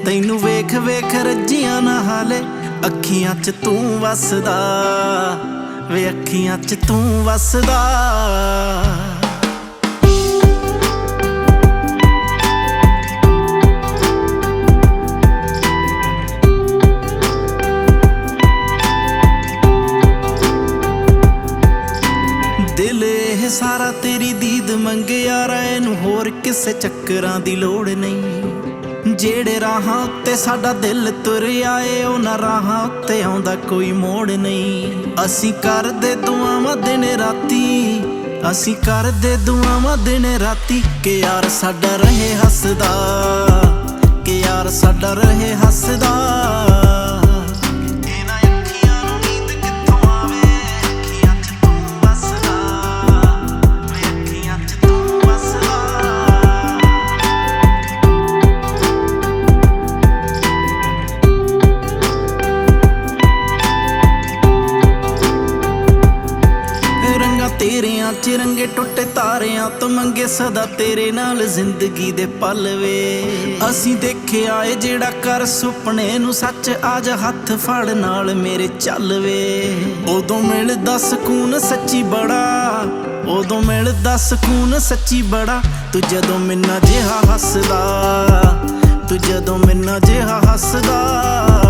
ਤੈਨੂੰ ਵੇਖ ਵੇਖ ਰੱਜੀਆਂ ਨਾ ਹਾਲੇ ਅੱਖੀਆਂ 'ਚ ਤੂੰ ਵਸਦਾ ਵੇ ਅੱਖੀਆਂ 'ਚ ਤੂੰ ਵਸਦਾ। ਦਿਲ ਇਹ ਸਾਰਾ ਤੇਰੀ ਦੀਦ ਮੰਗੇ ਯਾਰਾ, ਇਹਨੂੰ ਹੋਰ ਕਿਸੇ ਚੱਕਰਾਂ ਦੀ ਲੋੜ ਨਹੀਂ। ਜਿਹੜੇ ਰਾਹਾਂ ਉੱਤੇ ਸਾਡਾ ਦਿਲ ਤੁਰਿਆ ਏ ਉਹਨਾਂ ਰਾਹਾਂ ਉੱਤੇ ਆਉਂਦਾ ਕੋਈ ਮੋੜ ਨਹੀਂ। ਅਸੀਂ ਕਰਦੇ ਦੁਆਵਾਂ ਦਿਨ ਰਾਤੀ, ਅਸੀਂ ਕਰਦੇ ਦੁਆਵਾਂ ਦਿਨ ਰਾਤੀ ਕਿ ਯਾਰ ਸਾਡਾ ਰਹੇ ਹੱਸਦਾ, ਕਿ ਯਾਰ ਸਾਡਾ ਰਹੇ ਹੱਸਦਾ। ਤੇਰਿਆਂ 'ਚ ਰੰਗੇ ਟੁੱਟੇ ਤਾਰਿਆਂ ਤੋਂ ਮੰਗੇ ਸਦਾ ਤੇਰੇ ਨਾਲ ਜ਼ਿੰਦਗੀ ਦੇ ਪਲ ਵੇ। ਅਸੀਂ ਦੇਖਿਆ ਏ ਜਿਹੜਾ ਕਰ ਸੁਪਨੇ ਨੂੰ ਸੱਚ, ਆਜ ਹੱਥ ਫੜ ਨਾਲ ਮੇਰੇ ਚੱਲ ਵੇ। ਉਦੋਂ ਮਿਲਦਾ ਸਕੂਨ ਸੱਚੀ ਬੜਾ, ਉਦੋਂ ਮਿਲਦਾ ਸਕੂਨ ਸੱਚੀ ਬੜਾ, ਤੂੰ ਜਦੋਂ ਮੈਨਾਂ ਜਿਹਾ ਹੱਸਦਾ, ਤੂੰ ਜਦੋਂ ਮੈਨਾਂ ਜਿਹਾ ਹੱਸਦਾ।